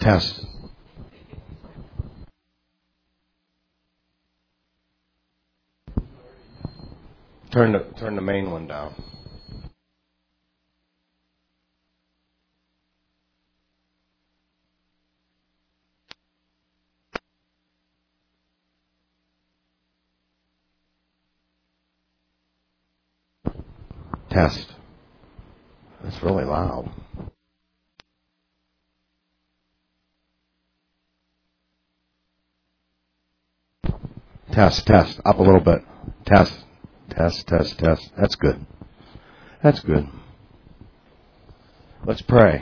Test. Turn the main one down. Test. It's really loud. Test. Up a little bit. Test. That's good. Let's pray.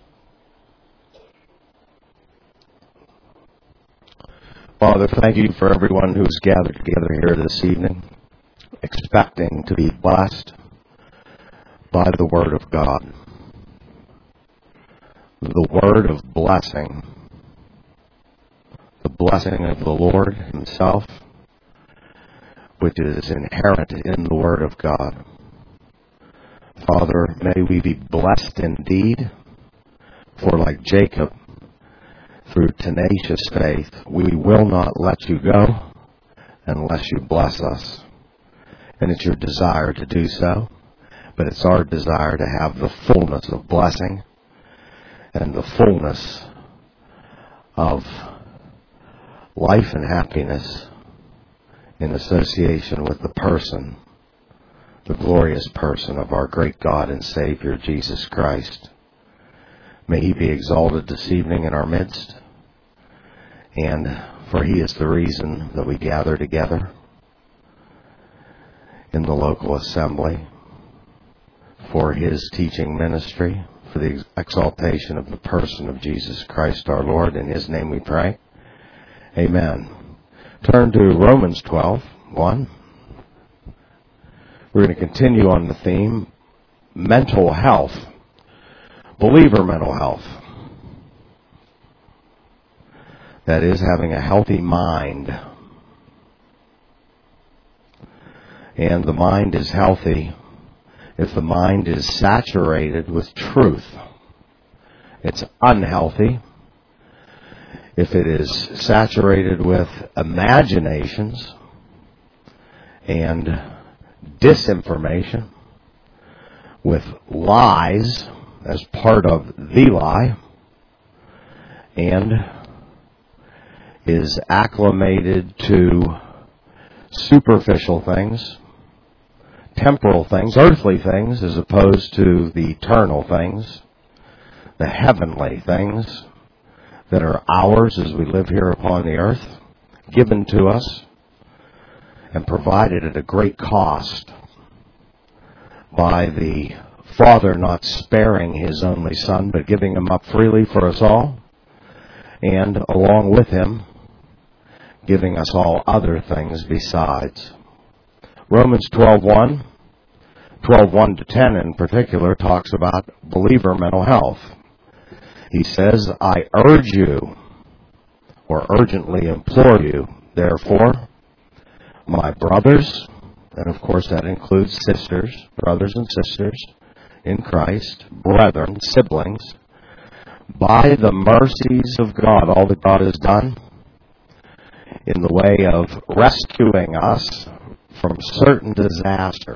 Father, thank you for everyone who's gathered together here this evening, expecting to be blessed by the Word of God. The Word of blessing. The blessing of the Lord Himself, which is inherent in the Word of God. Father, may we be blessed indeed, for like Jacob, through tenacious faith, we will not let you go unless you bless us. And it's your desire to do so, but it's our desire to have the fullness of blessing and the fullness of life and happiness in association with the person, the glorious person of our great God and Savior, Jesus Christ. May He be exalted this evening in our midst, and for He is the reason that we gather together in the local assembly for His teaching ministry, for the exaltation of the person of Jesus Christ our Lord. In His name we pray. Amen. Turn to Romans 12:1. We're going to continue on the theme, mental health, believer mental health. That is, having a healthy mind. And the mind is healthy if the mind is saturated with truth. It's unhealthy if it is saturated with imaginations and disinformation, with lies as part of the lie, and is acclimated to superficial things, temporal things, earthly things, as opposed to the eternal things, the heavenly things that are ours as we live here upon the earth, given to us and provided at a great cost by the Father not sparing His only Son, but giving Him up freely for us all, and along with Him, giving us all other things besides. Romans 12:1, 12:1 to 10 in particular, talks about believer mental health. He says, I urge you, or urgently implore you, therefore, my brothers, and of course that includes sisters, brothers and sisters in Christ, brethren, siblings, by the mercies of God, all that God has done in the way of rescuing us from certain disaster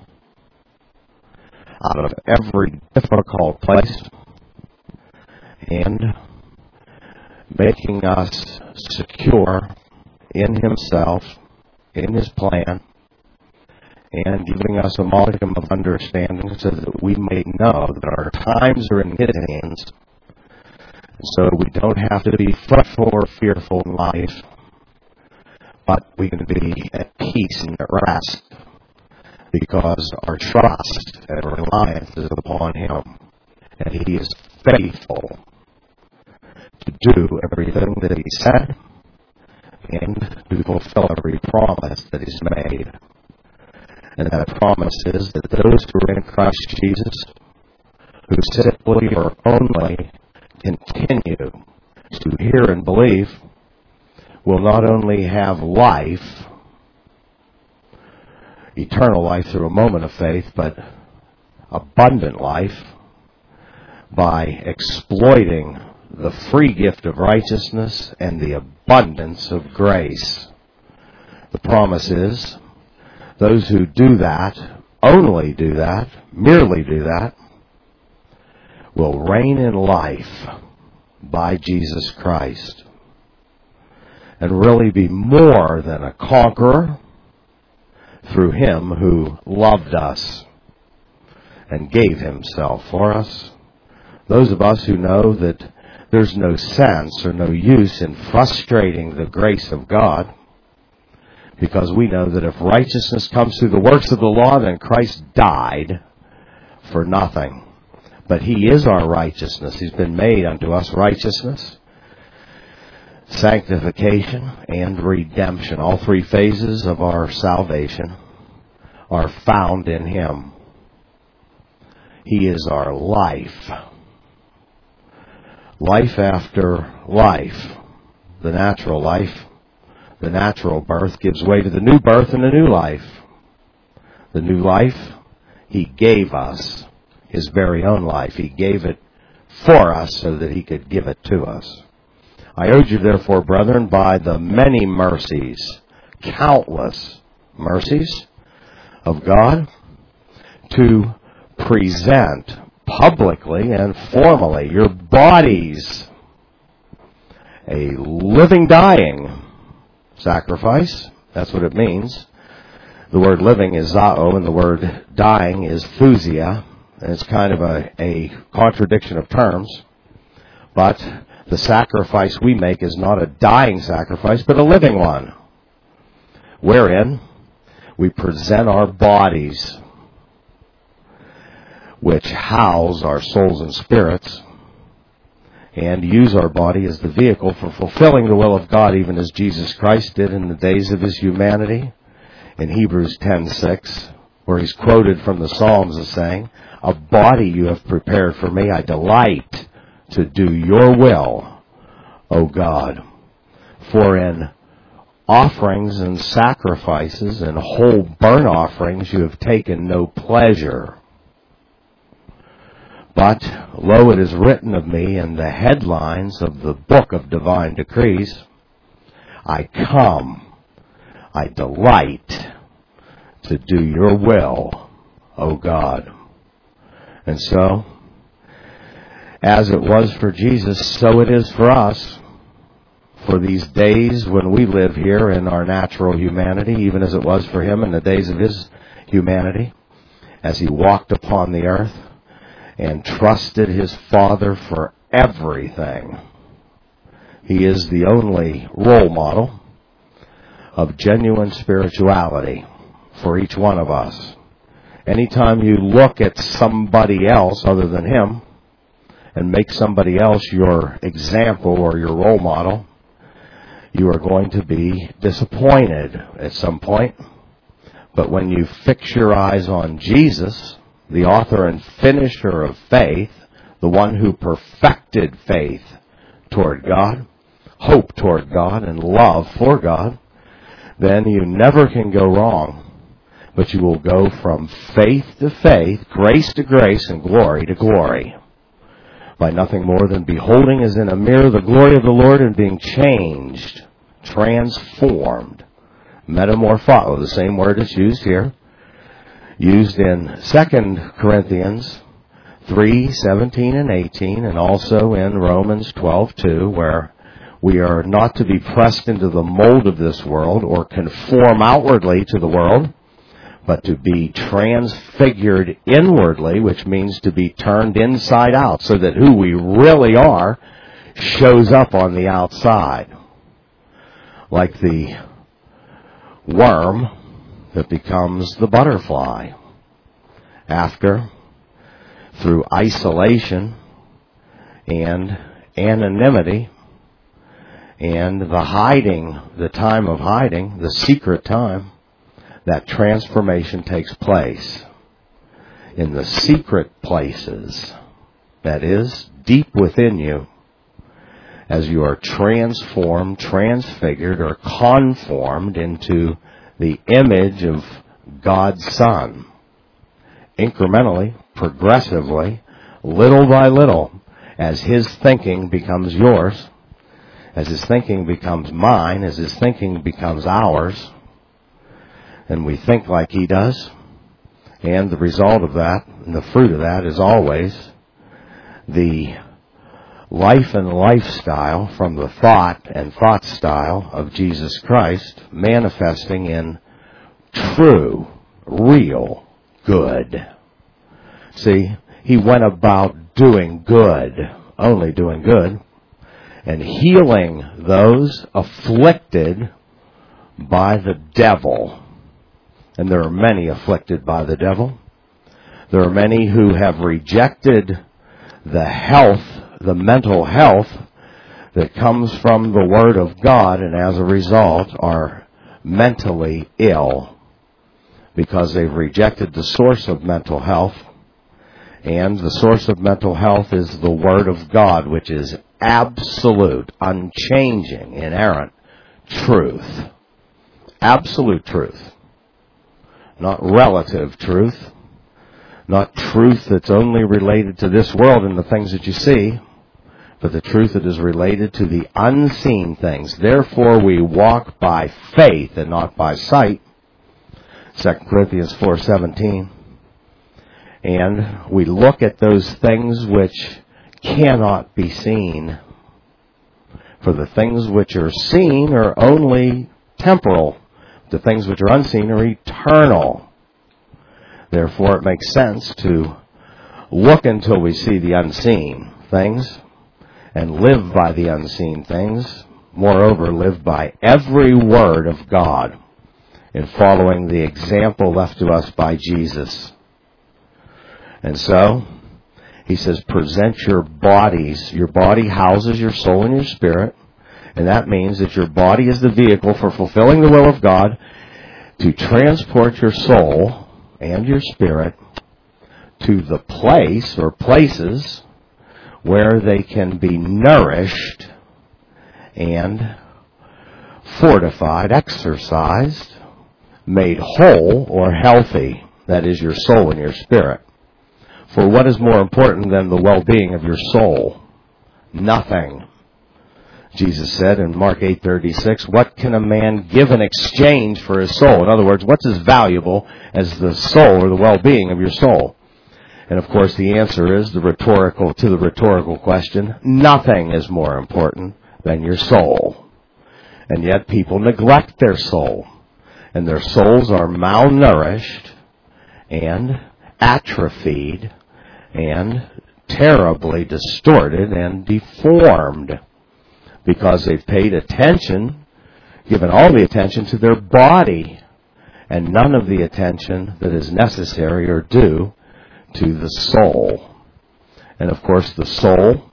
out of every difficult place and making us secure in Himself, in His plan, and giving us a modicum of understanding so that we may know that our times are in His hands, so we don't have to be fretful or fearful in life, but we can be at peace and at rest because our trust and reliance is upon Him, and He is faithful to do everything that He said and to fulfill every promise that He's made. And that promise is that those who are in Christ Jesus, who simply or only continue to hear and believe, will not only have life, eternal life through a moment of faith, but abundant life by exploiting the free gift of righteousness and the abundance of grace. The promise is, those who do that, only do that, merely do that, will reign in life by Jesus Christ and really be more than a conqueror through Him who loved us and gave Himself for us. Those of us who know that there's no sense or no use in frustrating the grace of God, because we know that if righteousness comes through the works of the law, then Christ died for nothing. But He is our righteousness. He's been made unto us righteousness, sanctification, and redemption. All three phases of our salvation are found in Him. He is our life. Life after life. The natural life, the natural birth gives way to the new birth and the new life. The new life, He gave us His very own life. He gave it for us so that He could give it to us. I urge you, therefore, brethren, by the many mercies, countless mercies of God, to present publicly and formally your bodies a living, dying sacrifice. That's what it means. The word living is zao, and the word dying is thusia. And it's kind of a contradiction of terms. But the sacrifice we make is not a dying sacrifice, but a living one, wherein we present our bodies, which house our souls and spirits, and use our body as the vehicle for fulfilling the will of God, even as Jesus Christ did in the days of His humanity. In Hebrews 10:6, where He's quoted from the Psalms as saying, "A body you have prepared for me. I delight to do your will, O God. For in offerings and sacrifices and whole burnt offerings you have taken no pleasure. But, lo, it is written of me in the headlines of the book of divine decrees, I come, I delight to do your will, O God." And so, as it was for Jesus, so it is for us. For these days when we live here in our natural humanity, even as it was for Him in the days of His humanity, as He walked upon the earth and trusted His Father for everything. He is the only role model of genuine spirituality for each one of us. Anytime you look at somebody else other than Him and make somebody else your example or your role model, you are going to be disappointed at some point. But when you fix your eyes on Jesus, the author and finisher of faith, the one who perfected faith toward God, hope toward God, and love for God, then you never can go wrong. But you will go from faith to faith, grace to grace, and glory to glory, by nothing more than beholding as in a mirror the glory of the Lord and being changed, transformed, metamorpho, the same word is used here, used in 2 Corinthians 3:17 and 18, and also in Romans 12:2, where we are not to be pressed into the mold of this world or conform outwardly to the world, but to be transfigured inwardly, which means to be turned inside out, so that who we really are shows up on the outside. Like the worm that becomes the butterfly after, through isolation and anonymity and the time of hiding, the secret time, that transformation takes place in the secret places, that is, deep within you, as you are transformed, transfigured, or conformed into the image of God's Son. Incrementally, progressively, little by little, as his thinking becomes yours, as his thinking becomes mine, as his thinking becomes ours, and we think like he does, and the result of that, and the fruit of that, is always the life and lifestyle from the thought and thought style of Jesus Christ manifesting in true, real good. See, he went about doing good, only doing good, and healing those afflicted by the devil. And there are many afflicted by the devil. There are many who have rejected the health, the mental health that comes from the Word of God, and as a result are mentally ill because they've rejected the source of mental health. And the source of mental health is the Word of God, which is absolute, unchanging, inerrant truth. Absolute truth. Not relative truth. Not truth that's only related to this world and the things that you see, but the truth that is related to the unseen things. Therefore we walk by faith and not by sight. 2 Corinthians 4:17. And we look at those things which cannot be seen. For the things which are seen are only temporal. The things which are unseen are eternal. Therefore, it makes sense to look until we see the unseen things and live by the unseen things. Moreover, live by every word of God in following the example left to us by Jesus. And so, he says, present your bodies. Your body houses your soul and your spirit. And that means that your body is the vehicle for fulfilling the will of God to transport your soul and your spirit to the place or places where they can be nourished and fortified, exercised, made whole or healthy. That is your soul and your spirit. For what is more important than the well-being of your soul? Nothing. Jesus said in Mark 8:36, what can a man give in exchange for his soul? In other words, what's as valuable as the soul or the well-being of your soul? And of course the answer is to the rhetorical question, nothing is more important than your soul. And yet people neglect their soul. And their souls are malnourished and atrophied and terribly distorted and deformed because they've paid attention, given all the attention to their body and none of the attention that is necessary or due to the soul. And of course the soul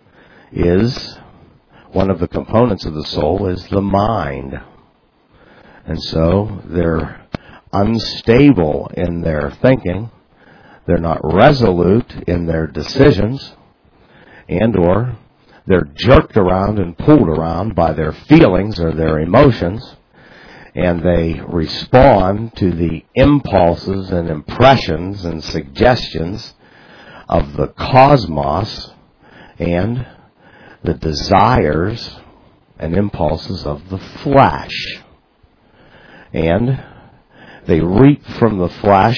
is, one of the components of the soul is the mind. And so they're unstable in their thinking. They're not resolute in their decisions, and or they're jerked around and pulled around by their feelings or their emotions, and they respond to the impulses and impressions and suggestions of the cosmos and the desires and impulses of the flesh. And they reap from the flesh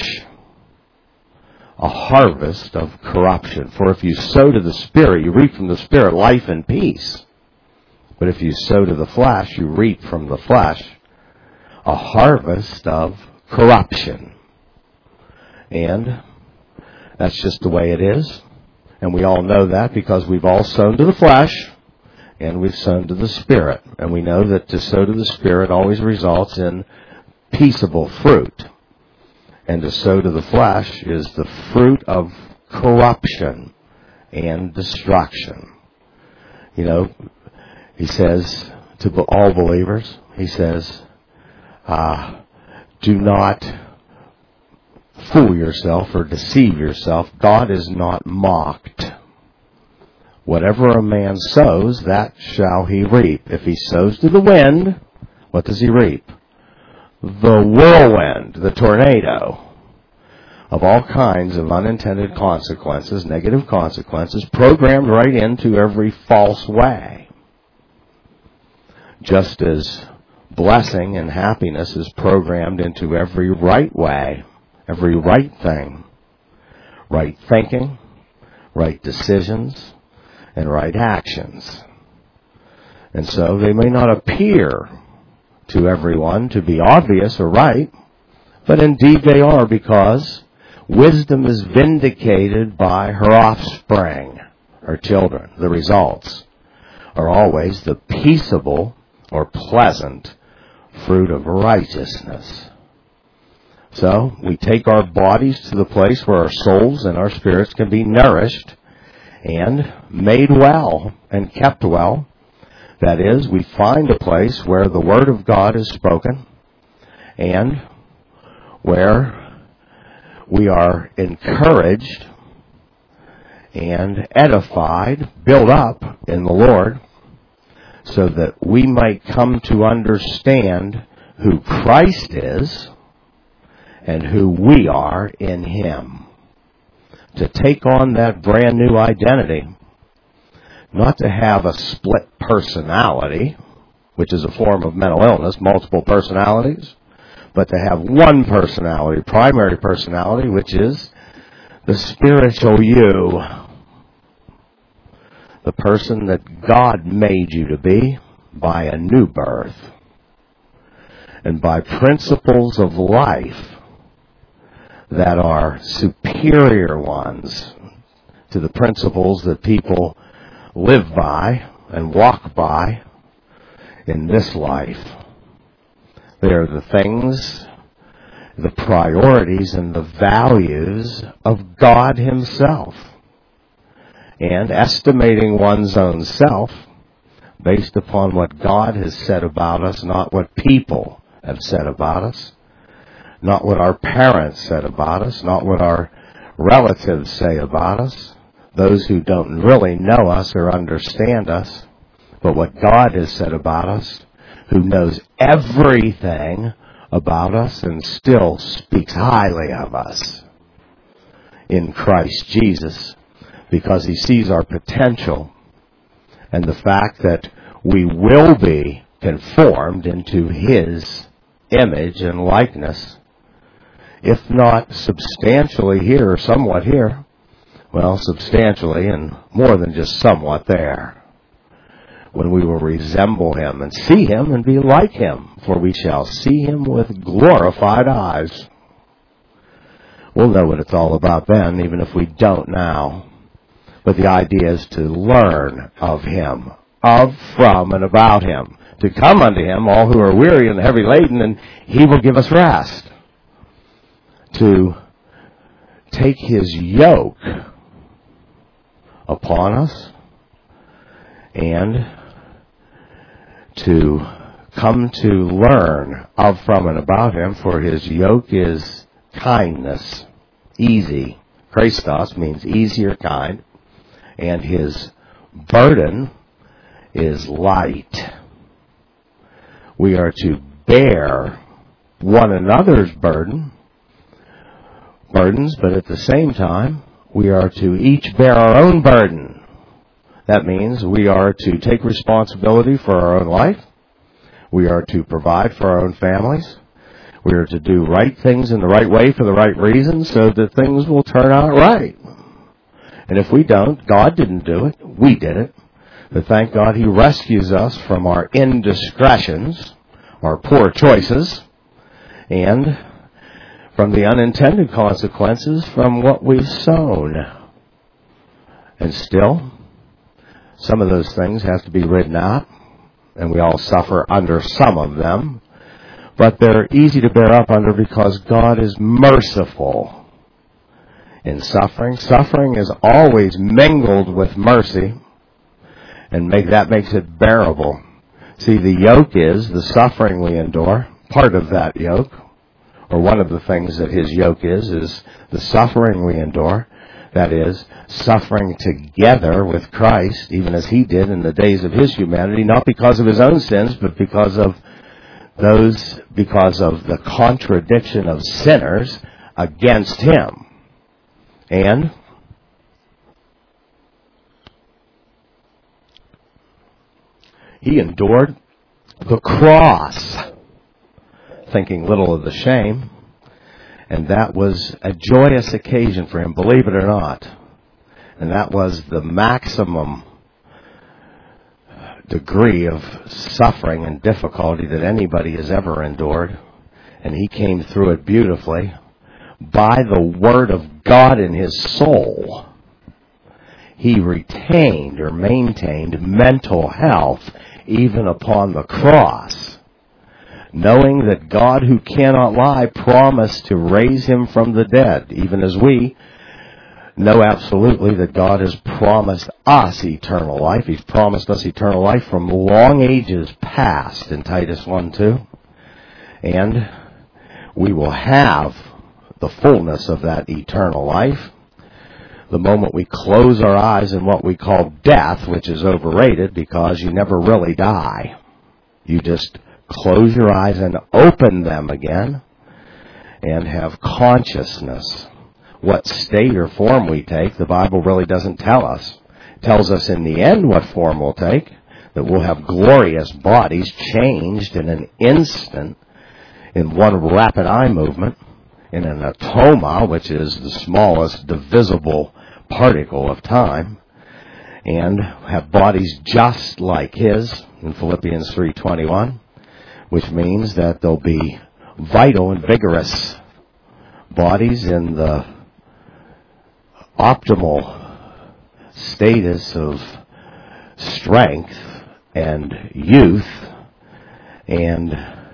a harvest of corruption. For if you sow to the Spirit, you reap from the Spirit life and peace. But if you sow to the flesh, you reap from the flesh a harvest of corruption. And that's just the way it is. And we all know that because we've all sown to the flesh and we've sown to the Spirit. And we know that to sow to the Spirit always results in peaceable fruit. And to sow to the flesh is the fruit of corruption and destruction. You know, he says to all believers, he says, do not fool yourself or deceive yourself. God is not mocked. Whatever a man sows, that shall he reap. If he sows to the wind, what does he reap? The whirlwind, the tornado. of all kinds of unintended consequences, negative consequences, programmed right into every false way. Just as blessing and happiness is programmed into every right way, every right thing, right thinking, right decisions, and right actions. And so they may not appear to everyone to be obvious or right, but indeed they are, because wisdom is vindicated by her offspring, her children. The results are always the peaceable or pleasant fruit of righteousness. So we take our bodies to the place where our souls and our spirits can be nourished and made well and kept well. That is, we find a place where the Word of God is spoken and where we are encouraged and edified, built up in the Lord, so that we might come to understand who Christ is and who we are in Him. To take on that brand new identity, not to have a split personality, which is a form of mental illness, multiple personalities, but to have one personality, primary personality, which is the spiritual you. The person that God made you to be by a new birth. And by principles of life that are superior ones to the principles that people live by and walk by in this life. They are the things, the priorities, and the values of God Himself. And estimating one's own self based upon what God has said about us, not what people have said about us, not what our parents said about us, not what our relatives say about us, those who don't really know us or understand us, but what God has said about us, who knows everything about us and still speaks highly of us in Christ Jesus, because He sees our potential and the fact that we will be conformed into His image and likeness, if not substantially here or somewhat here, well, substantially and more than just somewhat there, when we will resemble Him and see Him and be like Him, for we shall see Him with glorified eyes. We'll know what it's all about then, even if we don't now. But the idea is to learn of Him, of, from, and about Him. To come unto Him, all who are weary and heavy laden, and He will give us rest. To take His yoke upon us, and to come to learn of, from, and about Him, for His yoke is kindness, easy. Christos means easy or kind. And His burden is light. We are to bear one another's burdens, but at the same time, we are to each bear our own burden. That means we are to take responsibility for our own life. We are to provide for our own families. We are to do right things in the right way for the right reasons so that things will turn out right. And if we don't, God didn't do it. We did it. But thank God He rescues us from our indiscretions, our poor choices, and from the unintended consequences from what we've sown. And still, some of those things have to be ridden out, and we all suffer under some of them. But they're easy to bear up under because God is merciful. In suffering. Suffering is always mingled with mercy, and that makes it bearable. See, the yoke is the suffering we endure. Part of that yoke, or one of the things that His yoke is the suffering we endure. That is, suffering together with Christ, even as He did in the days of His humanity, not because of His own sins, but because of the contradiction of sinners against him. And he endured the cross, thinking little of the shame. And that was a joyous occasion for him, believe it or not. And that was the maximum degree of suffering and difficulty that anybody has ever endured. And he came through it beautifully by the Word of God in his soul. He retained or maintained mental health even upon the cross, knowing that God, who cannot lie, promised to raise him from the dead, even as we know absolutely that God has promised us eternal life. He's promised us eternal life from long ages past in Titus 1:2. And we will have the fullness of that eternal life the moment we close our eyes in what we call death, which is overrated because you never really die. You just close your eyes and open them again and have consciousness. What state or form we take, the Bible really doesn't tell us. It tells us in the end what form we'll take, that we'll have glorious bodies changed in an instant, in one rapid eye movement, in an atoma, which is the smallest divisible particle of time, and have bodies just like his in Philippians 3:21, which means that they'll be vital and vigorous bodies in the optimal status of strength and youth and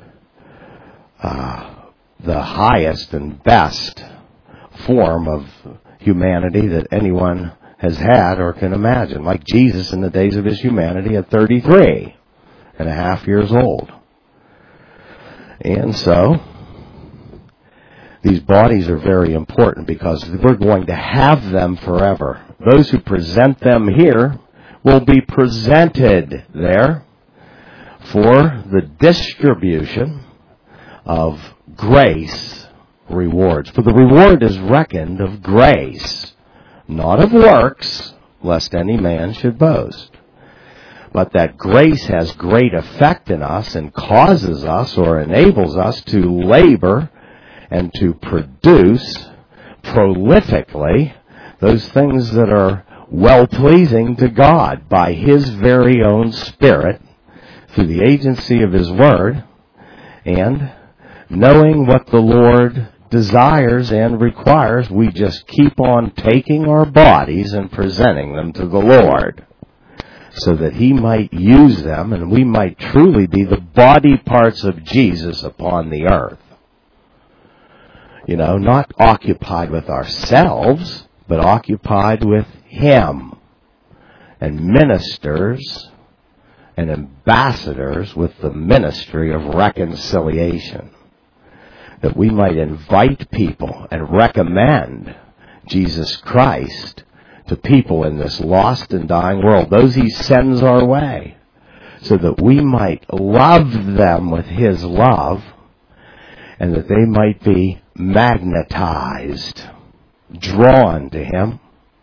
the highest and best form of humanity that anyone has had or can imagine, like Jesus in the days of his humanity at 33 and a half years old. And so these bodies are very important because we're going to have them forever. Those who present them here will be presented there for the distribution of grace rewards. For the reward is reckoned of grace, not of works, lest any man should boast. But that grace has great effect in us and causes us or enables us to labor and to produce prolifically those things that are well-pleasing to God by his very own Spirit through the agency of his Word, and knowing what the Lord desires and requires, we just keep on taking our bodies and presenting them to the Lord so that he might use them and we might truly be the body parts of Jesus upon the earth. You know, not occupied with ourselves, but occupied with him, and ministers and ambassadors with the ministry of reconciliation, that we might invite people and recommend Jesus Christ to people in this lost and dying world, those he sends our way, so that we might love them with his love, and that they might be magnetized, drawn to him,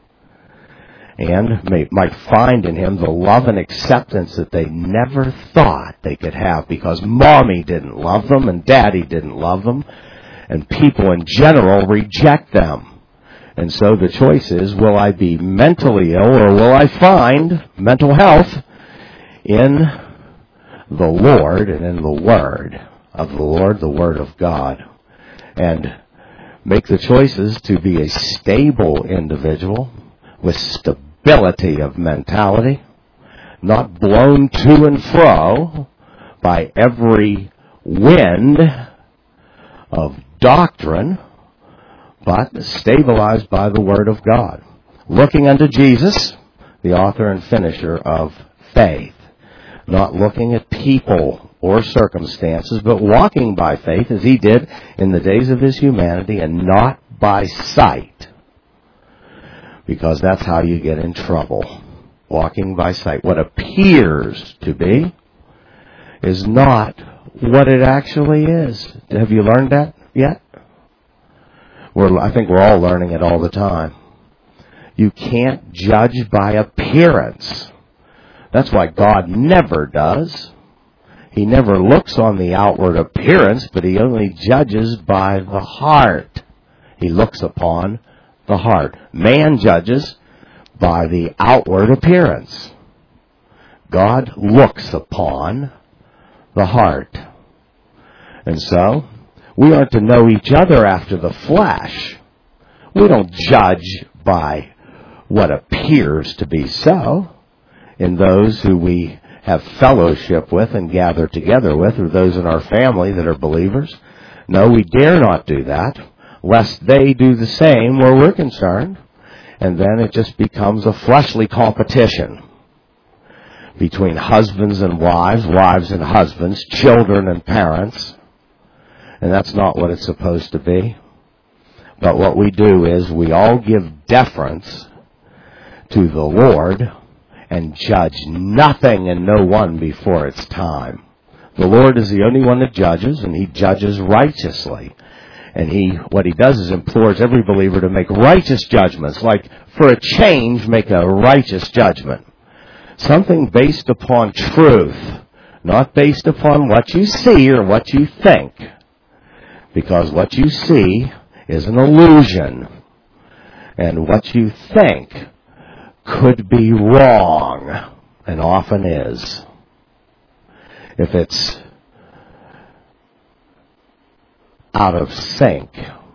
and might find in him the love and acceptance that they never thought they could have, because mommy didn't love them and daddy didn't love them, and people in general reject them. And so the choice is, will I be mentally ill or will I find mental health in the Lord and in the Word of the Lord, the Word of God, and make the choices to be a stable individual with stability of mentality, not blown to and fro by every wind of doctrine, but stabilized by the Word of God, looking unto Jesus, the author and finisher of faith, not looking at people or circumstances, but walking by faith as he did in the days of his humanity, and not by sight, because that's how you get in trouble. Walking by sight. What appears to be is not what it actually is. Have you learned that yet? I think we're all learning it all the time. You can't judge by appearance. That's why God never does. He never looks on the outward appearance, but He only judges by the heart. He looks upon the heart. Man judges by the outward appearance. God looks upon the heart. And so, we are to know each other after the flesh. We don't judge by what appears to be so in those who we have fellowship with and gather together with, or those in our family that are believers. No, we dare not do that, lest they do the same where we're concerned. And then it just becomes a fleshly competition between husbands and wives, wives and husbands, children and parents. And that's not what it's supposed to be. But what we do is we all give deference to the Lord and judge nothing and no one before it's time. The Lord is the only one that judges, and He judges righteously. And what He does is implores every believer to make righteous judgments, like for a change, make a righteous judgment. Something based upon truth, not based upon what you see or what you think. Because what you see is an illusion. And what you think could be wrong, and often is. If it's out of sync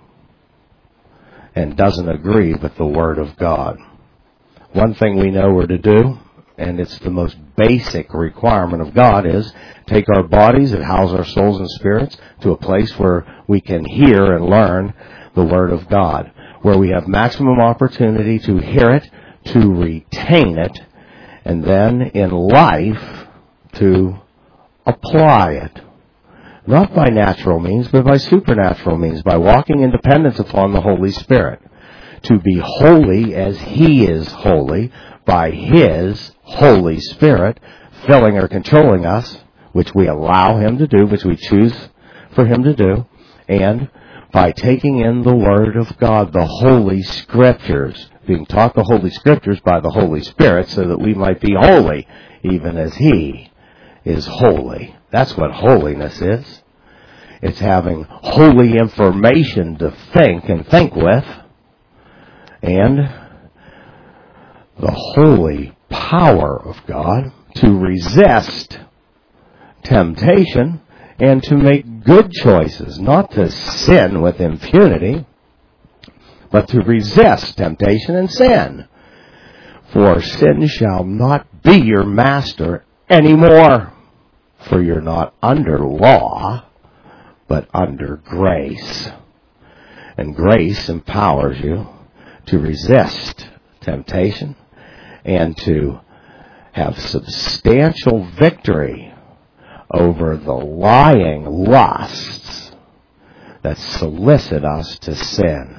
and doesn't agree with the Word of God. One thing we know we're to do, and it's the most basic requirement of God, is take our bodies that house our souls and spirits to a place where we can hear and learn the Word of God, where we have maximum opportunity to hear it, to retain it, and then in life to apply it. Not by natural means, but by supernatural means, by walking in dependence upon the Holy Spirit. To be holy as He is holy, by His Holy Spirit filling or controlling us, which we allow Him to do, which we choose for Him to do, and by taking in the Word of God, the Holy Scriptures, being taught the Holy Scriptures by the Holy Spirit so that we might be holy, even as He is holy. That's what holiness is. It's having holy information to think and think with, and the holy power of God to resist temptation and to make good choices, not to sin with impunity, but to resist temptation and sin. For sin shall not be your master anymore, for you're not under law, but under grace. And grace empowers you to resist temptation and to have substantial victory over the lying lusts that solicit us to sin.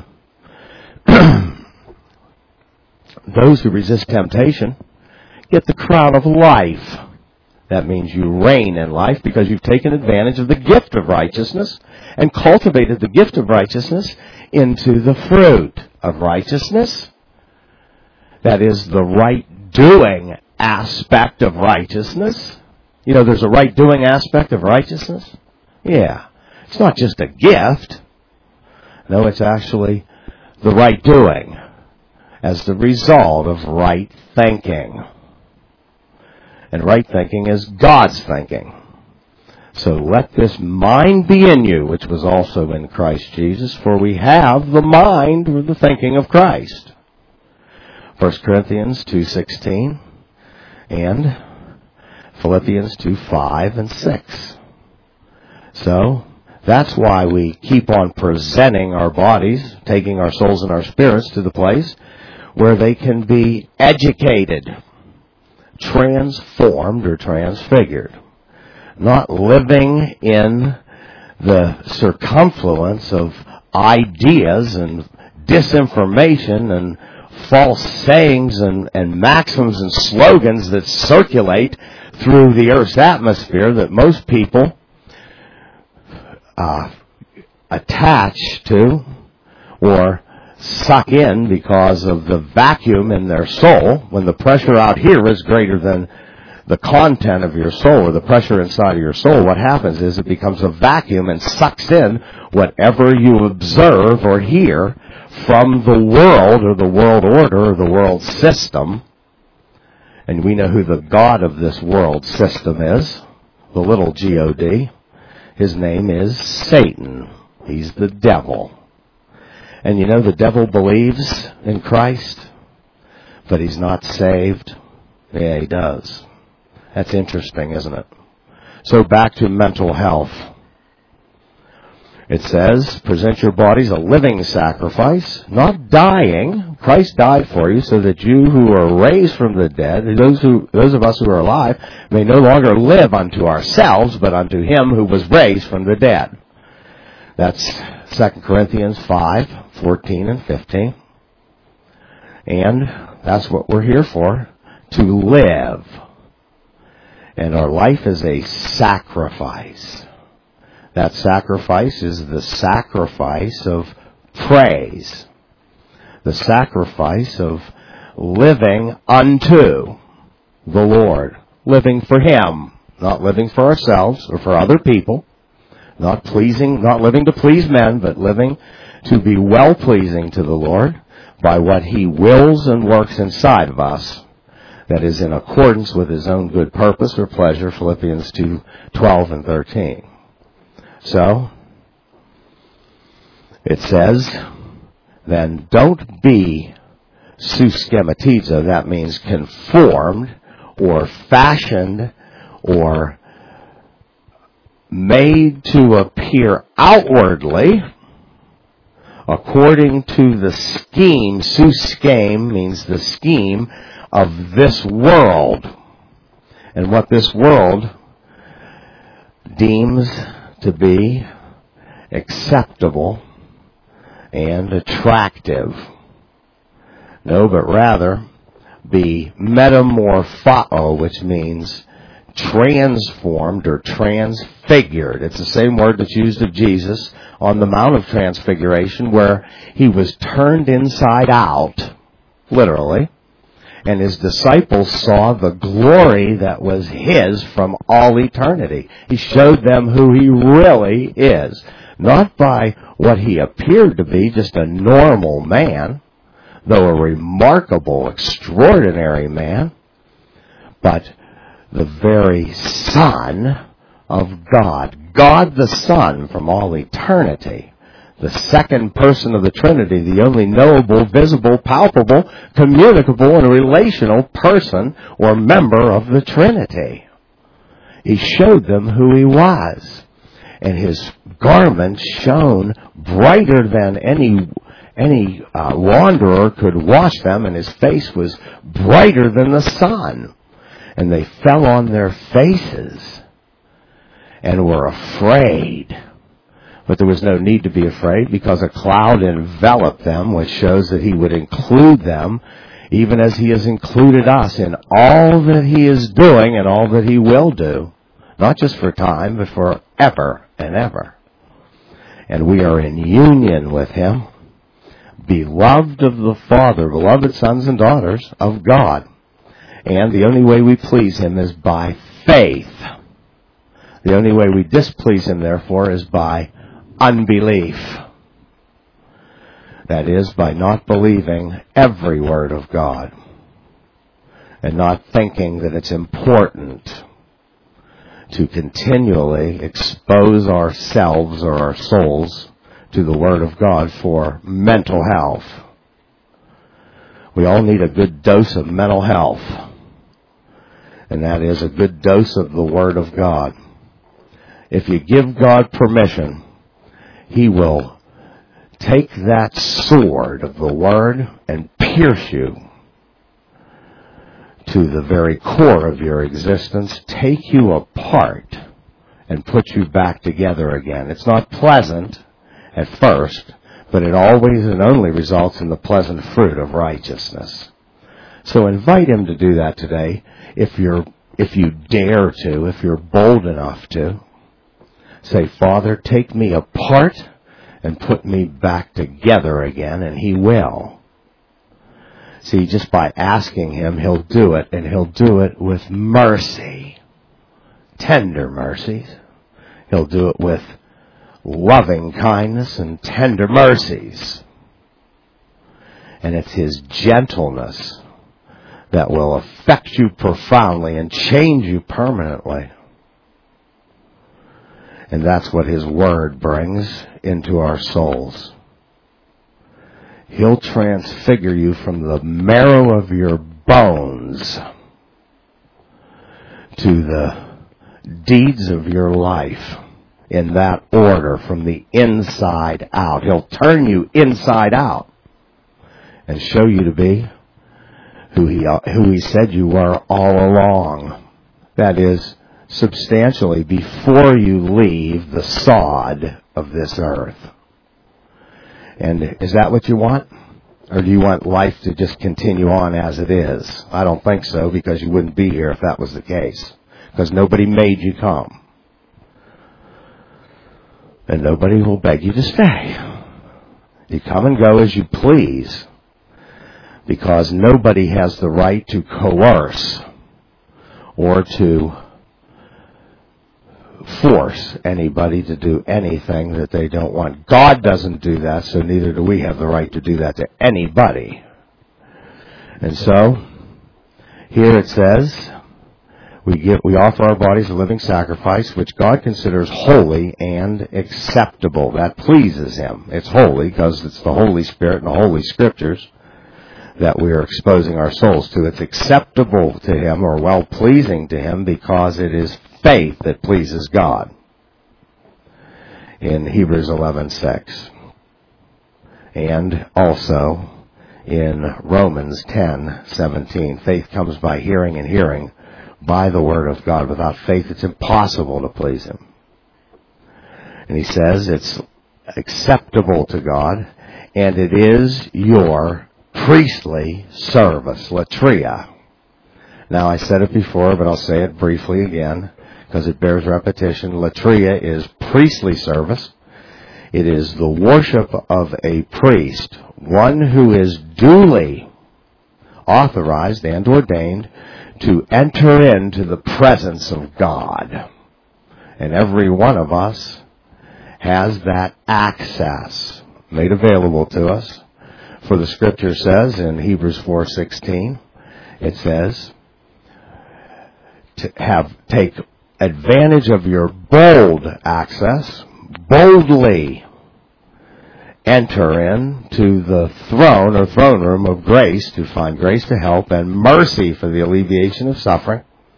Those who resist temptation get the crown of life. That means you reign in life because you've taken advantage of the gift of righteousness and cultivated the gift of righteousness into the fruit of righteousness. That is the right doing aspect of righteousness. You know, there's a right doing aspect of righteousness. Yeah. It's not just a gift. No, it's actually the right doing as the result of right thinking. And right thinking is God's thinking. So let this mind be in you, which was also in Christ Jesus, for we have the mind or the thinking of Christ. 1 Corinthians 2:16 and Philippians 2:5 and 6. So that's why we keep on presenting our bodies, taking our souls and our spirits to the place where they can be educated, transformed or transfigured. Not living in the circumfluence of ideas and disinformation and false sayings and maxims and slogans that circulate through the earth's atmosphere that most people attach to or suck in because of the vacuum in their soul, when the pressure out here is greater than the content of your soul or the pressure inside of your soul, what happens is it becomes a vacuum and sucks in whatever you observe or hear from the world or the world order or the world system. And we know who the God of this world system is, the little G-O-D. His name is Satan. He's the devil. And you know, the devil believes in Christ, but he's not saved. Yeah, he does. That's interesting, isn't it? So back to mental health. It says, present your bodies a living sacrifice, not dying. Christ died for you so that you who are raised from the dead, those of us who are alive, may no longer live unto ourselves, but unto him who was raised from the dead. That's 2 Corinthians 5:14 and 15. And that's what we're here for, to live. And our life is a sacrifice. That sacrifice is the sacrifice of praise. The sacrifice of living unto the Lord. Living for him. Not living for ourselves or for other people. Not living to please men, but living to be well-pleasing to the Lord by what he wills and works inside of us that is in accordance with his own good purpose or pleasure, Philippians 2:12 and 13. So, it says, then don't be suschematizo, that means conformed or fashioned or made to appear outwardly according to the scheme. Suscheme means the scheme of this world, and what this world deems to be acceptable and attractive. No, but rather be metamorpho, which means transformed or transfigured. It's the same word that's used of Jesus on the Mount of Transfiguration, where he was turned inside out, literally, and his disciples saw the glory that was his from all eternity. He showed them who he really is, not by what he appeared to be, just a normal man, though a remarkable, extraordinary man, but the very Son of God. God the Son from all eternity. The second person of the Trinity, the only knowable, visible, palpable, communicable, and relational person or member of the Trinity. He showed them who he was. And his garments shone brighter than any launderer could wash them, and his face was brighter than the sun. And they fell on their faces and were afraid. But there was no need to be afraid, because a cloud enveloped them, which shows that he would include them, even as he has included us in all that he is doing and all that he will do. Not just for time, but for ever and ever. And we are in union with him, beloved of the Father, beloved sons and daughters of God. And the only way we please him is by faith. The only way we displease him, therefore, is by unbelief. That is, by not believing every word of God and not thinking that it's important to continually expose ourselves or our souls to the Word of God for mental health. We all need a good dose of mental health, and that is a good dose of the Word of God. If you give God permission, he will take that sword of the Word and pierce you to the very core of your existence, take you apart, and put you back together again. It's not pleasant at first, but it always and only results in the pleasant fruit of righteousness. So invite him to do that today, if you dare to, if you're bold enough to. Say, Father, take me apart and put me back together again, and He will. See, just by asking Him, He'll do it, and He'll do it with mercy. Tender mercies. He'll do it with loving kindness and tender mercies. And it's His gentleness that will affect you profoundly and change you permanently. And that's what His Word brings into our souls. He'll transfigure you from the marrow of your bones to the deeds of your life in that order, from the inside out. He'll turn you inside out and show you to be who He said you were all along. That is, substantially before you leave the sod of this earth. And is that what you want? Or do you want life to just continue on as it is? I don't think so, because you wouldn't be here if that was the case. Because nobody made you come. And nobody will beg you to stay. You come and go as you please. Because nobody has the right to coerce or to force anybody to do anything that they don't want. God doesn't do that, so neither do we have the right to do that to anybody. And so, here it says, we offer our bodies a living sacrifice, which God considers holy and acceptable. That pleases Him. It's holy because it's the Holy Spirit and the Holy Scriptures that we are exposing our souls to. It's acceptable to Him, or well-pleasing to Him, because it is faith that pleases God. In Hebrews 11:6. And also in Romans 10:17. Faith comes by hearing, and hearing by the Word of God. Without faith, it's impossible to please Him. And he says it's acceptable to God, and it is your priestly service, latria. Now, I said it before, but I'll say it briefly again, because it bears repetition. Latria is priestly service. It is the worship of a priest, one who is duly authorized and ordained to enter into the presence of God. And every one of us has that access made available to us. For the Scripture says in Hebrews 4:16, it says, take advantage of your bold access, boldly enter into the throne or throne room of grace to find grace to help and mercy for the alleviation of suffering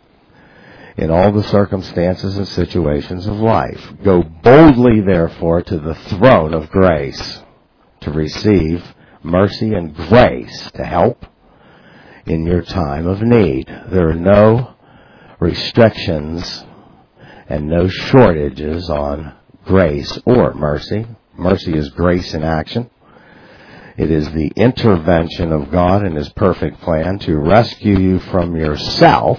in all the circumstances and situations of life. Go boldly, therefore, to the throne of grace to receive mercy and grace to help in your time of need. There are no restrictions and no shortages on grace or mercy. Mercy is grace in action. It is the intervention of God in His perfect plan to rescue you from yourself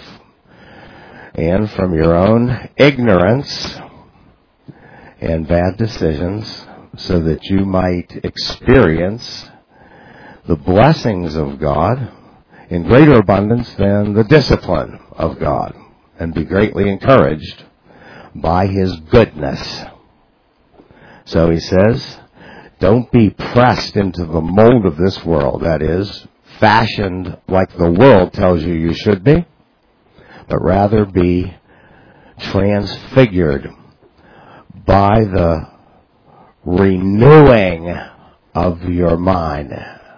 and from your own ignorance and bad decisions, so that you might experience the blessings of God in greater abundance than the discipline of God, and be greatly encouraged by His goodness. So he says, don't be pressed into the mold of this world, that is, fashioned like the world tells you should be, but rather be transfigured by the renewing of your mind.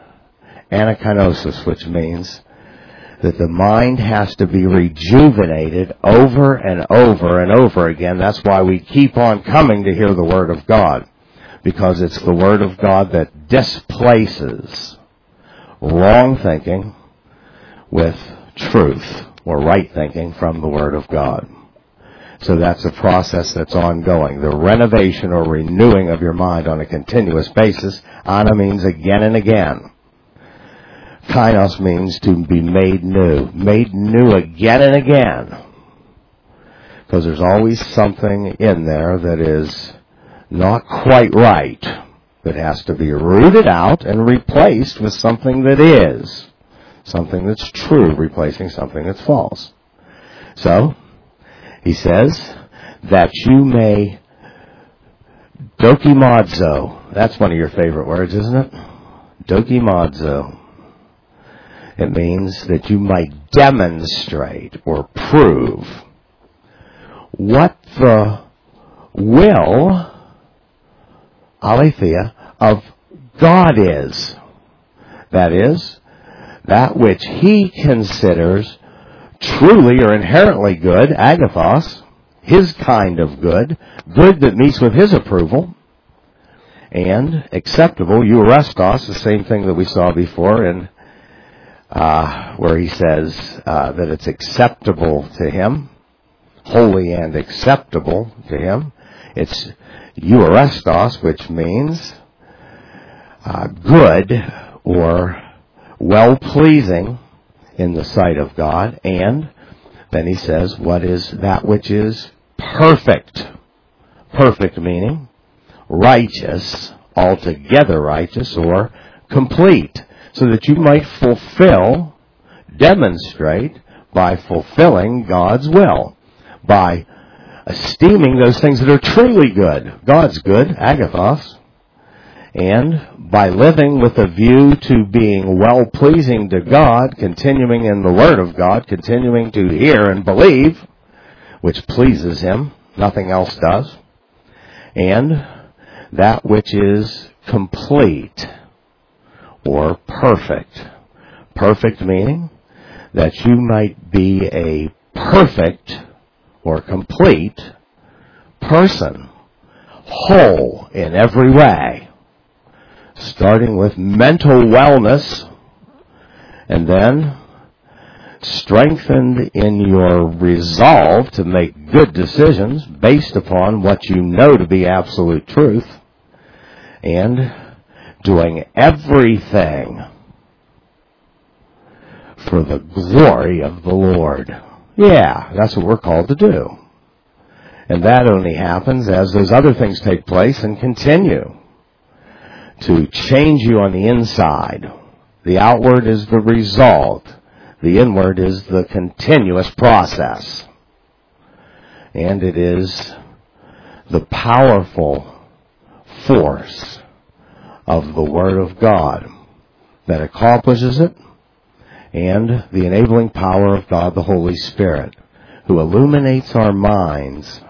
Anakinosis, which means that the mind has to be rejuvenated over and over and over again. That's why we keep on coming to hear the Word of God, because it's the Word of God that displaces wrong thinking with truth, or right thinking from the Word of God. So that's a process that's ongoing. The renovation or renewing of your mind on a continuous basis. Ana means again and again. Kainos means to be made new. Made new again and again. Because there's always something in there that is not quite right. that has to be rooted out and replaced with something that is. Something that's true, replacing something that's false. So, he says that you may dokimazo. That's one of your favorite words, isn't it? Dokimazo. It means that you might demonstrate or prove what the will, aletheia, of God is. That is, that which He considers truly or inherently good, agathos, His kind of good, good that meets with His approval, and acceptable, euarestos, the same thing that we saw before in where he says that it's acceptable to Him, holy and acceptable to Him. It's euarestos, which means good or well-pleasing in the sight of God. And then he says, what is that which is perfect? Perfect meaning righteous, altogether righteous, or complete, so that you might fulfill, demonstrate, by fulfilling God's will, by esteeming those things that are truly good, God's good, agathos, and by living with a view to being well-pleasing to God, continuing in the Word of God, continuing to hear and believe, which pleases Him, nothing else does, and that which is complete or perfect. Perfect meaning that you might be a perfect or complete person, whole in every way, starting with mental wellness and then strengthened in your resolve to make good decisions based upon what you know to be absolute truth, and doing everything for the glory of the Lord. Yeah, that's what we're called to do. And that only happens as those other things take place and continue to change you on the inside. The outward is the result. The inward is the continuous process. And it is the powerful force of the Word of God that accomplishes it, and the enabling power of God the Holy Spirit, who illuminates our minds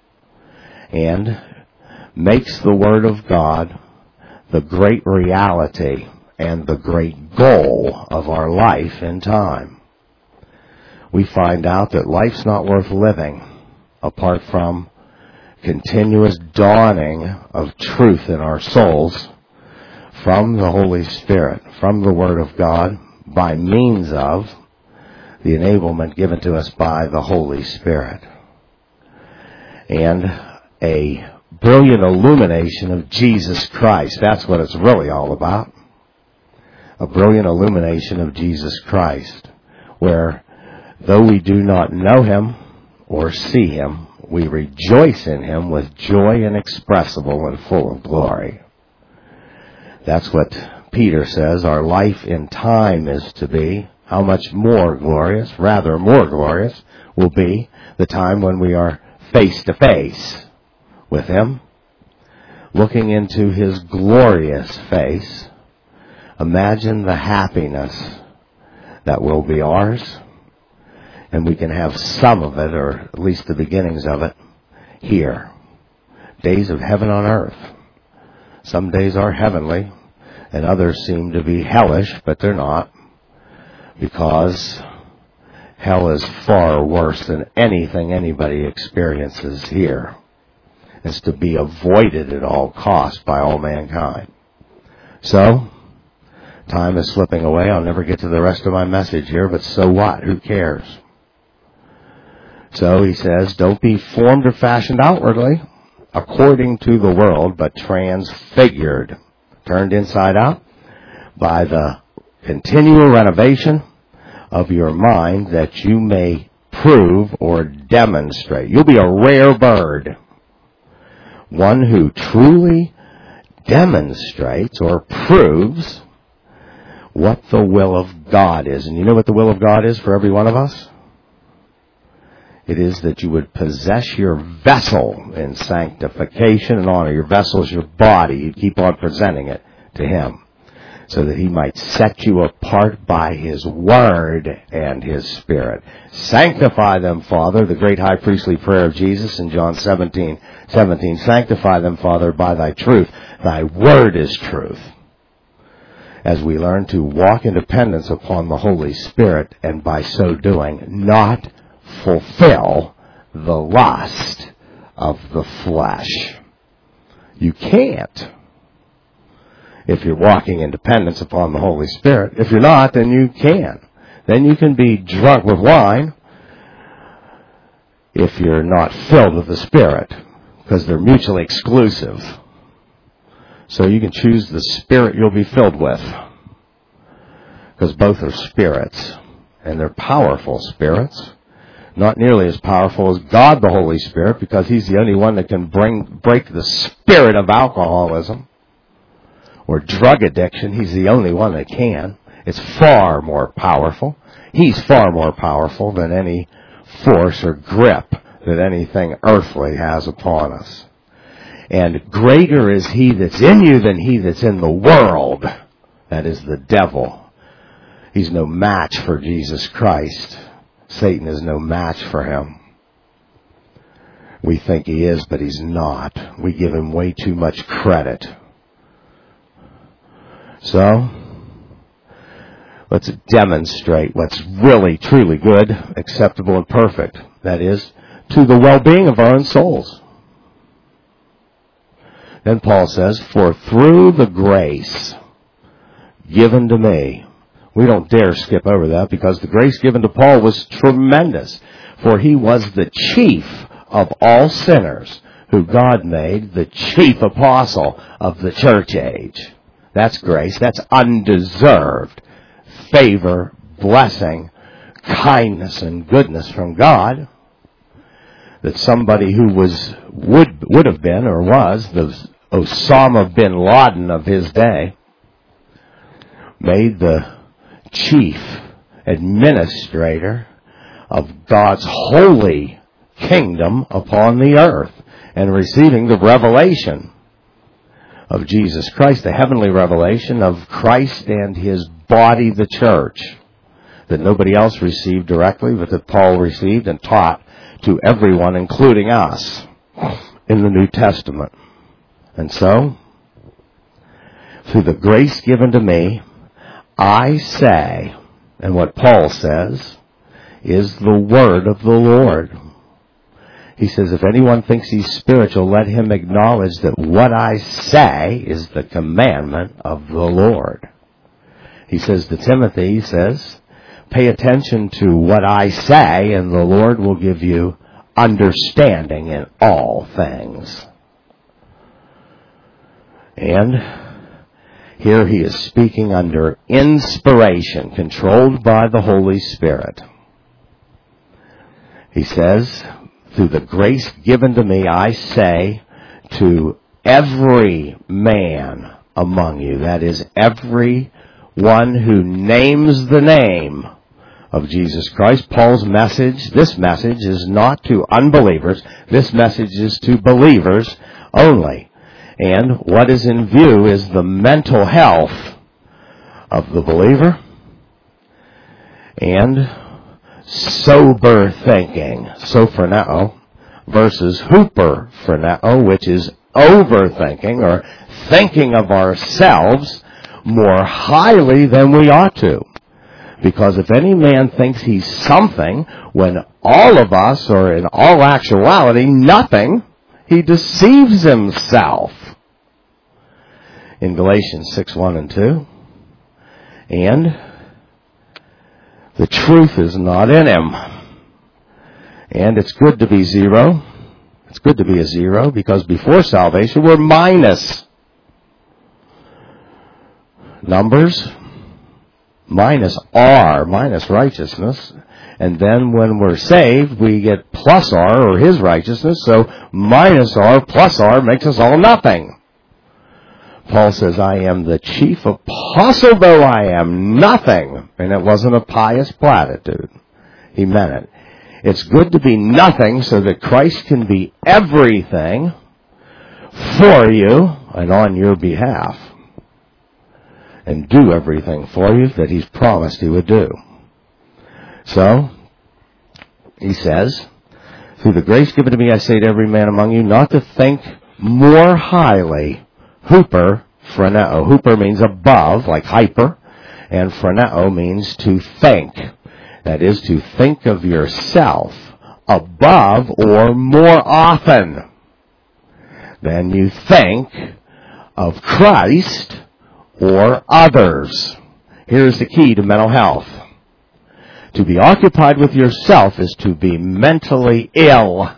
and makes the Word of God the great reality and the great goal of our life in time. We find out that life's not worth living apart from continuous dawning of truth in our souls from the Holy Spirit, from the Word of God, by means of the enablement given to us by the Holy Spirit. And a brilliant illumination of Jesus Christ. That's what it's really all about. A brilliant illumination of Jesus Christ, where though we do not know Him or see Him, we rejoice in Him with joy inexpressible and full of glory. That's what Peter says our life in time is to be. How much more glorious, rather more glorious, will be the time when we are face to face with Him, looking into His glorious face. Imagine the happiness that will be ours, and we can have some of it, or at least the beginnings of it, here. Days of heaven on earth. Some days are heavenly, and others seem to be hellish, but they're not, because hell is far worse than anything anybody experiences here. It's to be avoided at all costs by all mankind. So, time is slipping away. I'll never get to the rest of my message here, but so what? Who cares? So he says, don't be formed or fashioned outwardly according to the world, but transfigured, turned inside out by the continual renovation of your mind, that you may prove or demonstrate. You'll be a rare bird, one who truly demonstrates or proves what the will of God is. And you know what the will of God is for every one of us? It is that you would possess your vessel in sanctification and honor. Your vessel is your body. You keep on presenting it to Him so that He might set you apart by His Word and His Spirit. Sanctify them, Father, the great high priestly prayer of Jesus in John 17:17. Sanctify them, Father, by Thy truth. Thy Word is truth. As we learn to walk in dependence upon the Holy Spirit, and by so doing, not fulfill the lust of the flesh. You can't if you're walking in dependence upon the Holy Spirit. If you're not, then you can. Then you can be drunk with wine if you're not filled with the Spirit, because they're mutually exclusive. So you can choose the Spirit you'll be filled with, because both are spirits, and they're powerful spirits. Not nearly as powerful as God the Holy Spirit, because He's the only one that can break the spirit of alcoholism or drug addiction. He's the only one that can. It's far more powerful. He's far more powerful than any force or grip that anything earthly has upon us. And greater is He that's in you than he that's in the world. That is the devil. He's no match for Jesus Christ. Satan is no match for Him. We think he is, but he's not. We give him way too much credit. So, let's demonstrate what's really, truly good, acceptable, and perfect. That is, to the well-being of our own souls. Then Paul says, for through the grace given to me. We don't dare skip over that, because the grace given to Paul was tremendous. For he was the chief of all sinners, who God made the chief apostle of the church age. That's grace. That's undeserved favor, blessing, kindness, and goodness from God. That somebody who would have been or was the Osama bin Laden of his day made the chief administrator of God's holy kingdom upon the earth, and receiving the revelation of Jesus Christ, the heavenly revelation of Christ and His body, the church, that nobody else received directly, but that Paul received and taught to everyone, including us, in the New Testament. And so, through the grace given to me, I say, and what Paul says is the word of the Lord. He says, if anyone thinks he's spiritual, let him acknowledge that what I say is the commandment of the Lord. He says to Timothy, he says, pay attention to what I say, and the Lord will give you understanding in all things. And here he is speaking under inspiration, controlled by the Holy Spirit. He says, through the grace given to me, I say to every man among you, that is, every one who names the name of Jesus Christ. Paul's message, this message is not to unbelievers. This message is to believers only. And what is in view is the mental health of the believer and sober thinking, sophroneo, versus huperphroneo, which is overthinking or thinking of ourselves more highly than we ought to. Because if any man thinks he's something, when all of us are in all actuality nothing, he deceives himself. In Galatians 6:1 and 2. And the truth is not in him. And it's good to be zero. It's good to be a zero, because before salvation we're minus. Numbers, minus R, minus righteousness. And then when we're saved, we get plus R, or His righteousness. So minus R plus R makes us all nothing. Paul says, I am the chief apostle, though I am nothing. And it wasn't a pious platitude. He meant it. It's good to be nothing so that Christ can be everything for you and on your behalf. And do everything for you that He's promised He would do. So, he says, through the grace given to me, I say to every man among you, not to think more highly. Huper, phroneo. Huper means above, like hyper, and phroneo means to think. That is, to think of yourself above or more often than you think of Christ or others. Here's the key to mental health. To be occupied with yourself is to be mentally ill.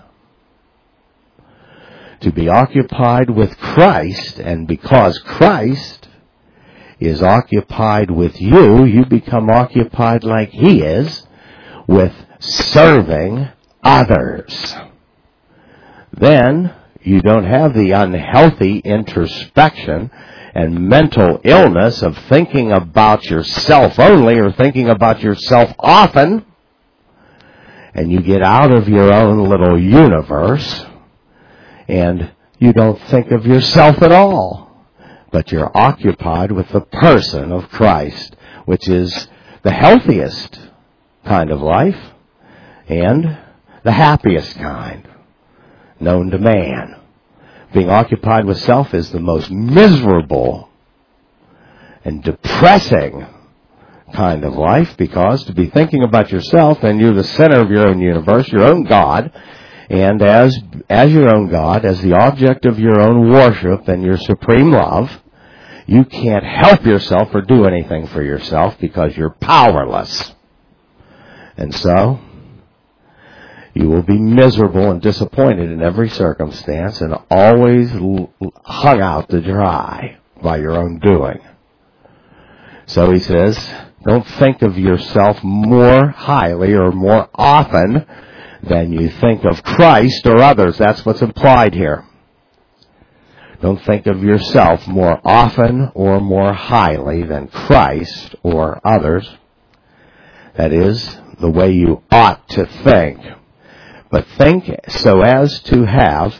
To be occupied with Christ, and because Christ is occupied with you, you become occupied like He is with serving others. Then you don't have the unhealthy introspection and mental illness of thinking about yourself only or thinking about yourself often, and you get out of your own little universe and you don't think of yourself at all, but you're occupied with the person of Christ, which is the healthiest kind of life and the happiest kind known to man. Being occupied with self is the most miserable and depressing kind of life, because to be thinking about yourself, and you're the center of your own universe, your own God, and as your own God, as the object of your own worship and your supreme love, you can't help yourself or do anything for yourself because you're powerless. And so, you will be miserable and disappointed in every circumstance and always hung out to dry by your own doing. So he says, don't think of yourself more highly or more often than you think of Christ or others. That's what's implied here. Don't think of yourself more often or more highly than Christ or others. That is, the way you ought to think. But think so as to have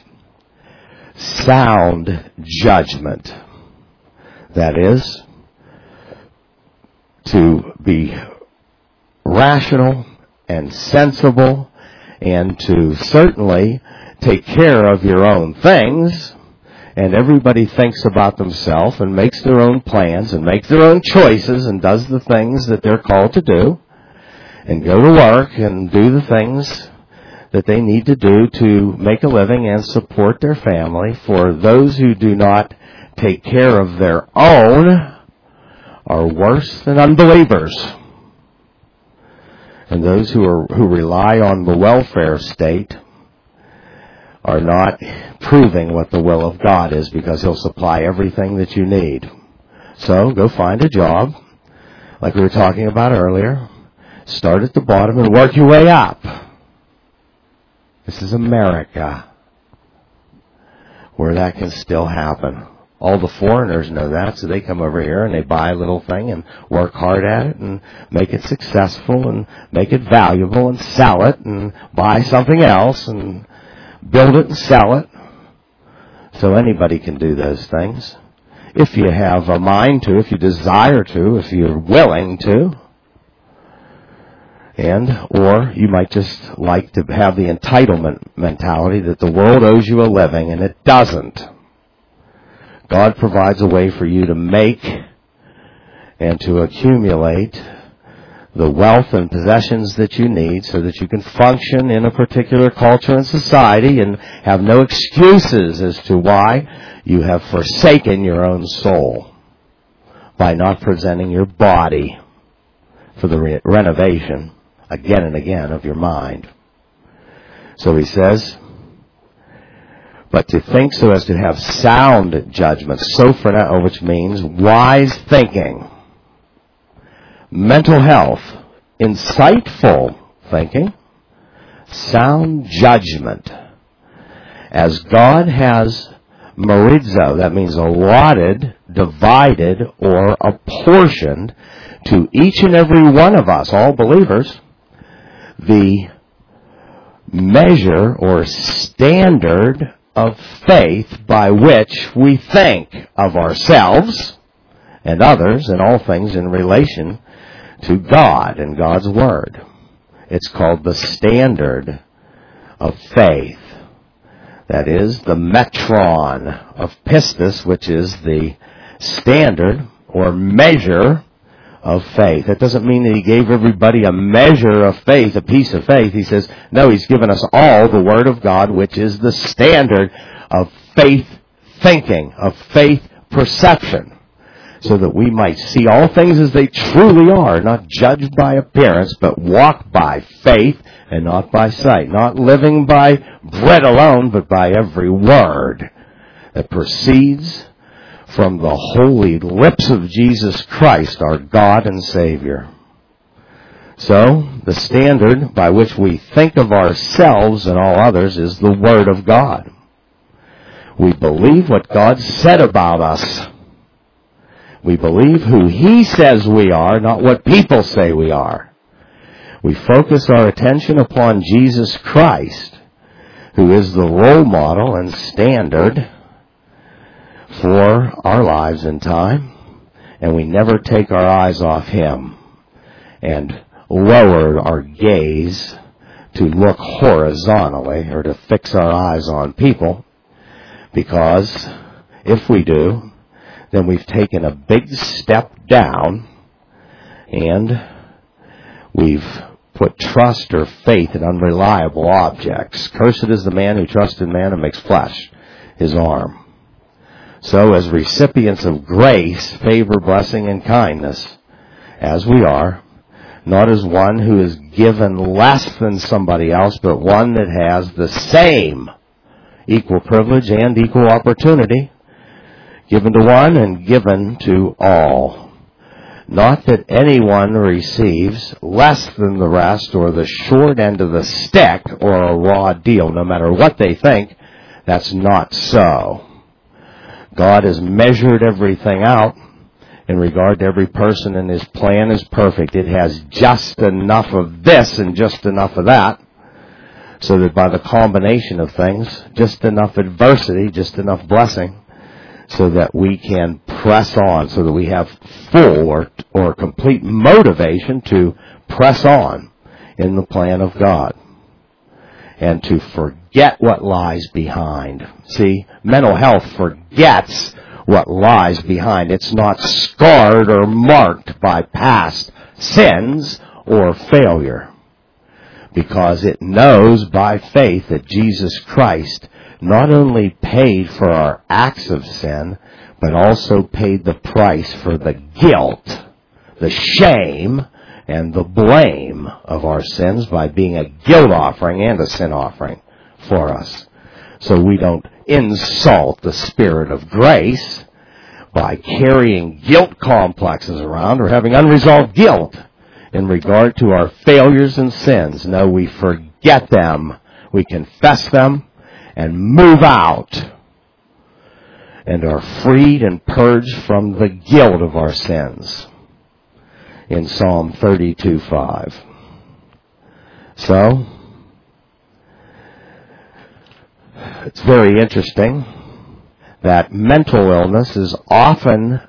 sound judgment. That is, to be rational and sensible, and to certainly take care of your own things. And everybody thinks about themselves and makes their own plans and makes their own choices and does the things that they're called to do and go to work and do the things that they need to do to make a living and support their family. For those who do not take care of their own are worse than unbelievers. And those who rely on the welfare state are not proving what the will of God is, because He'll supply everything that you need. So go find a job, like we were talking about earlier. Start at the bottom and work your way up. This is America, where that can still happen. All the foreigners know that, so they come over here and they buy a little thing and work hard at it and make it successful and make it valuable and sell it and buy something else and build it and sell it. So anybody can do those things. If you have a mind to, if you desire to, if you're willing to. Or you might just like to have the entitlement mentality that the world owes you a living, and it doesn't. God provides a way for you to make and to accumulate the wealth and possessions that you need so that you can function in a particular culture and society and have no excuses as to why you have forsaken your own soul by not presenting your body for the renovation again and again of your mind. So he says, but to think so as to have sound judgment, sophroneo, which means wise thinking, mental health, insightful thinking, sound judgment. As God has merizo, that means allotted divided or apportioned to each and every one of us, all believers, the measure or standard of faith by which we think of ourselves and others and all things in relation to God and God's Word. It's called the standard of faith. That is the metron of pistis, which is the standard or measure of faith. That doesn't mean that he gave everybody a measure of faith, a piece of faith. He says, no, he's given us all the Word of God, which is the standard of faith thinking, of faith perception, so that we might see all things as they truly are, not judged by appearance, but walk by faith and not by sight, not living by bread alone, but by every word that proceeds from the holy lips of Jesus Christ, our God and Savior. So, the standard by which we think of ourselves and all others is the Word of God. We believe what God said about us. We believe who He says we are, not what people say we are. We focus our attention upon Jesus Christ, who is the role model and standard for our lives and time, and we never take our eyes off Him and lower our gaze to look horizontally or to fix our eyes on people, because if we do, then we've taken a big step down and we've put trust or faith in unreliable objects. Cursed is the man who trusts in man and makes flesh his arm. So as recipients of grace, favor, blessing, and kindness, as we are, not as one who is given less than somebody else, but one that has the same equal privilege and equal opportunity, given to one and given to all. Not that anyone receives less than the rest or the short end of the stick or a raw deal, no matter what they think. That's not so. God has measured everything out in regard to every person, and His plan is perfect. It has just enough of this and just enough of that, so that by the combination of things, just enough adversity, just enough blessing, so that we can press on, so that we have full or complete motivation to press on in the plan of God and to forget what lies behind. See, mental health forgets what lies behind. It's not scarred or marked by past sins or failure, because it knows by faith that Jesus Christ not only paid for our acts of sin, but also paid the price for the guilt, the shame, and the blame of our sins by being a guilt offering and a sin offering for us. So we don't insult the Spirit of grace by carrying guilt complexes around or having unresolved guilt in regard to our failures and sins. No, we forget them, we confess them, and move out, and are freed and purged from the guilt of our sins in Psalm 32:5. So, it's very interesting that mental illness is often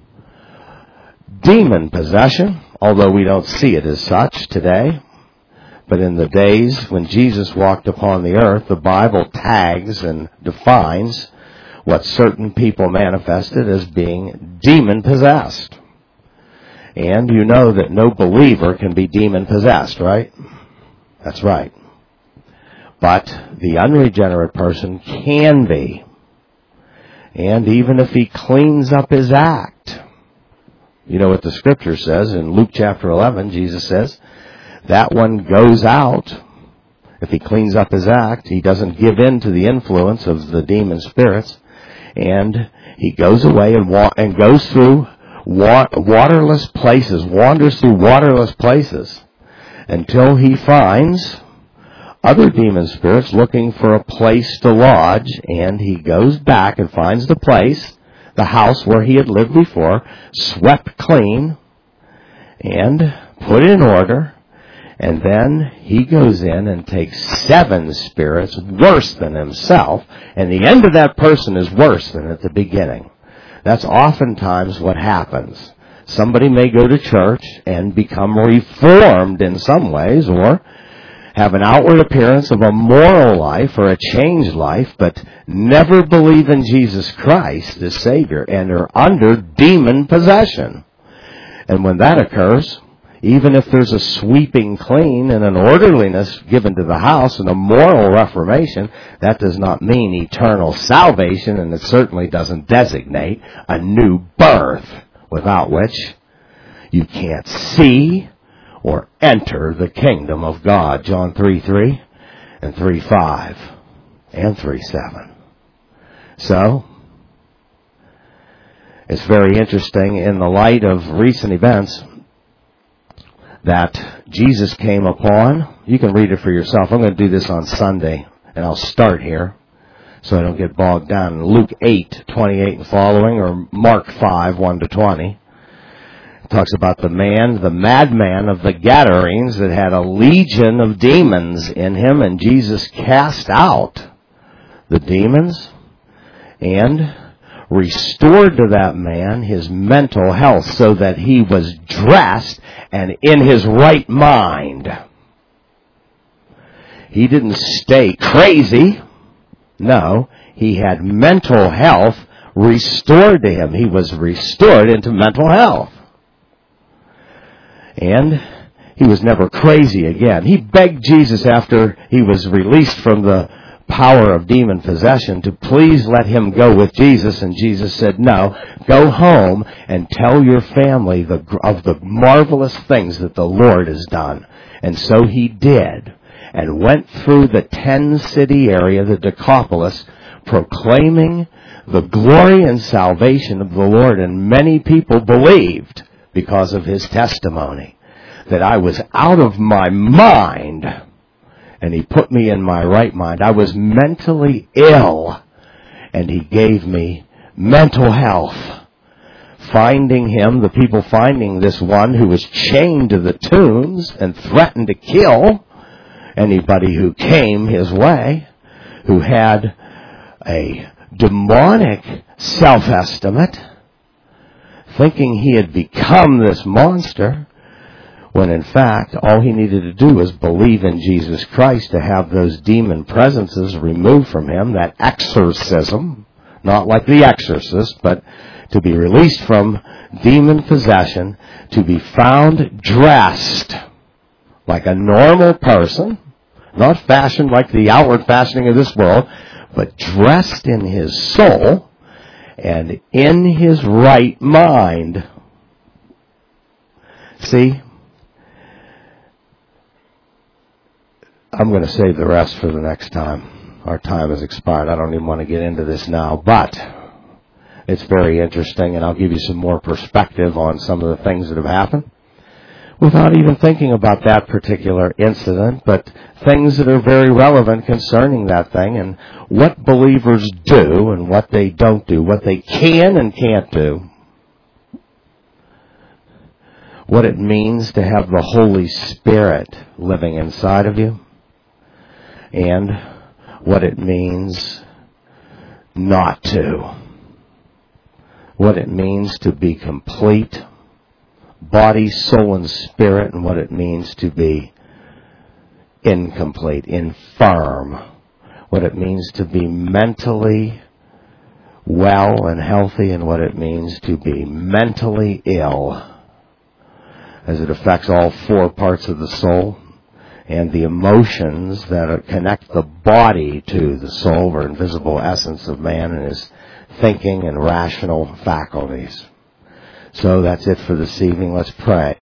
demon possession, although we don't see it as such today. But in the days when Jesus walked upon the earth, the Bible tags and defines what certain people manifested as being demon-possessed. And you know that no believer can be demon-possessed, right? That's right. But the unregenerate person can be. And even if he cleans up his act. You know what the Scripture says in Luke chapter 11, Jesus says, that one goes out. If he cleans up his act, he doesn't give in to the influence of the demon spirits, and he goes away and goes through waterless places, wanders through waterless places, until he finds other demon spirits looking for a place to lodge, and he goes back and finds the place the house where he had lived before, swept clean, and put in order. And then he goes in and takes 7 spirits worse than himself, and the end of that person is worse than at the beginning. That's oftentimes what happens. Somebody may go to church and become reformed in some ways, or have an outward appearance of a moral life or a changed life, but never believe in Jesus Christ as Savior and are under demon possession. And when that occurs, even if there's a sweeping clean and an orderliness given to the house and a moral reformation, that does not mean eternal salvation, and it certainly doesn't designate a new birth, without which you can't see or enter the kingdom of God. John 3:3 and 3:5 and 3:7. So, it's very interesting in the light of recent events that Jesus came upon. You can read it for yourself. I'm going to do this on Sunday, and I'll start here so I don't get bogged down in Luke 8:28 and following, or Mark 5:1-20. It talks about the madman of the Gadarenes that had a legion of demons in him, and Jesus cast out the demons and restored to that man his mental health so that he was dressed and in his right mind. He didn't stay crazy. No, he had mental health restored to him. He was restored into mental health. And he was never crazy again. He begged Jesus after he was released from the power of demon possession to please let him go with Jesus, and Jesus said, no, go home and tell your family of the marvelous things that the Lord has done. And so he did, and went through the 10-city area, the Decapolis, proclaiming the glory and salvation of the Lord, and many people believed because of his testimony that I was out of my mind, and he put me in my right mind. I was mentally ill, and he gave me mental health. Finding him, the people finding this one who was chained to the tombs and threatened to kill anybody who came his way, who had a demonic self-estimate, thinking he had become this monster, when in fact all he needed to do was believe in Jesus Christ to have those demon presences removed from him, that exorcism, not like the exorcist, but to be released from demon possession, to be found dressed like a normal person, not fashioned like the outward fashioning of this world, but dressed in his soul and in his right mind. See, I'm going to save the rest for the next time. Our time has expired. I don't even want to get into this now, but it's very interesting, and I'll give you some more perspective on some of the things that have happened without even thinking about that particular incident, but things that are very relevant concerning that thing and what believers do and what they don't do, what they can and can't do, what it means to have the Holy Spirit living inside of you, and what it means not to. What it means to be complete, body, soul, and spirit, and what it means to be incomplete, infirm. What it means to be mentally well and healthy, and what it means to be mentally ill, as it affects all 4 parts of the soul, and the emotions that connect the body to the soul, or invisible essence of man and his thinking and rational faculties. So that's it for this evening. Let's pray.